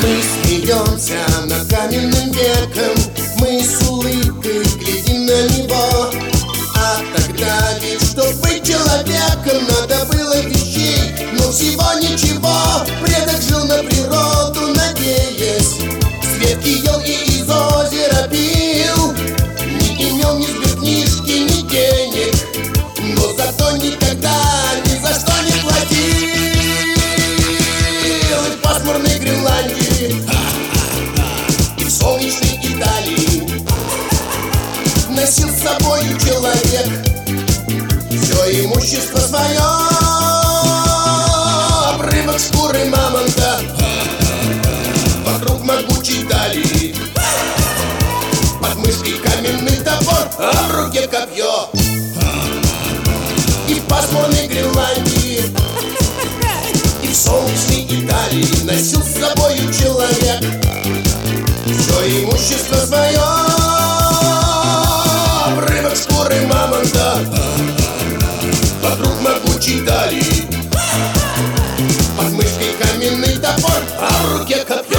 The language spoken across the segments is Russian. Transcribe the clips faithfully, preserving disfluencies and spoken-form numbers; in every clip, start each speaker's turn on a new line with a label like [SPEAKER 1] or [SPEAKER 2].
[SPEAKER 1] Мы смеемся над каменным веком, мы с улыбкой глядим на него. А тогда ведь, чтоб быть человеком, надо было вещей, но всего ничего. Предок жил на природу, надеясь, светки ел и из озера пил. Не имел ни сберкнижки, ни денег, но зато никогда ни за что не платил. И в пасмурной Гренландии и в солнечной Италии носил с собою человек все имущество свое. Обрывок шкуры мамонта вокруг могучей талии, под мышкой каменный топор, а в руке копье. И в пасмурной Гренландии и в солнечной Италии носил с собою человек все имущество свое. Обрывок шкуры мамонта вокруг могучей талии, под мышкой каменный топор, а в руке копье.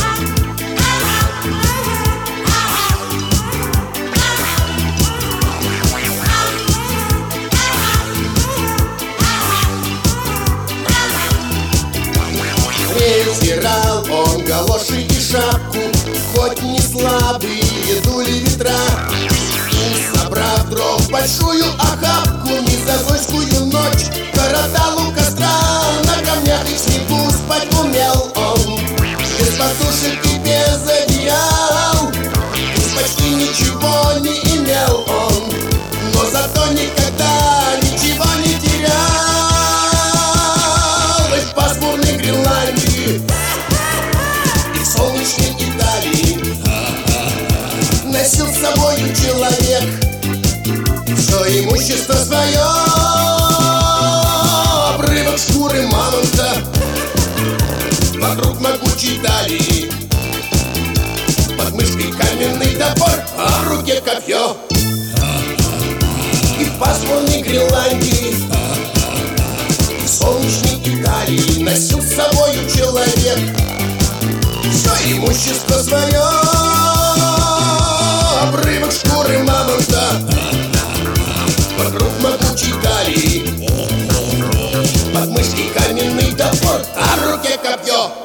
[SPEAKER 1] Презирал он галоши и шапку, хоть не слабые дули ветра. И, собрав дров большую охапку, незагойскую ночь коротал у костра. На камнях и снегу спать умел он, без подушек и без одеял. Уж почти ничего не имел он, но зато никогда ничего не терял. И в пасмурной Гренландии и в солнечной Италии носил с собою человек все имущество свое. Обрывок шкуры мамонта вокруг могучей талии, под мышкой каменный топор, а в руке копье. И в пасмурной Гренландии и в солнечной Италии носил с собою человек все имущество свое. Обрывок шкуры мамонта вокруг могучей талии, под мышкой каменный топор, а в руке копье.